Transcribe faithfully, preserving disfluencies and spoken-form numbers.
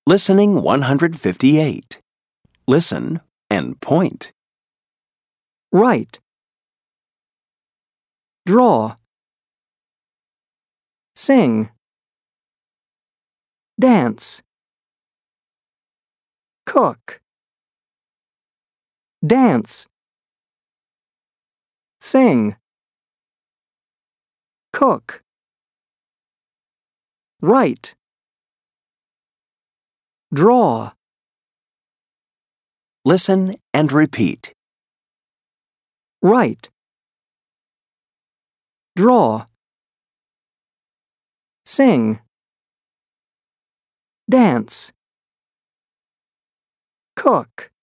Listening one hundred fifty-eight. Listen and point. Write. Draw. Sing. Dance. Cook. Dance. Sing. Cook. Write. Draw. Listen and repeat. Write. Draw. Sing. Dance. Cook.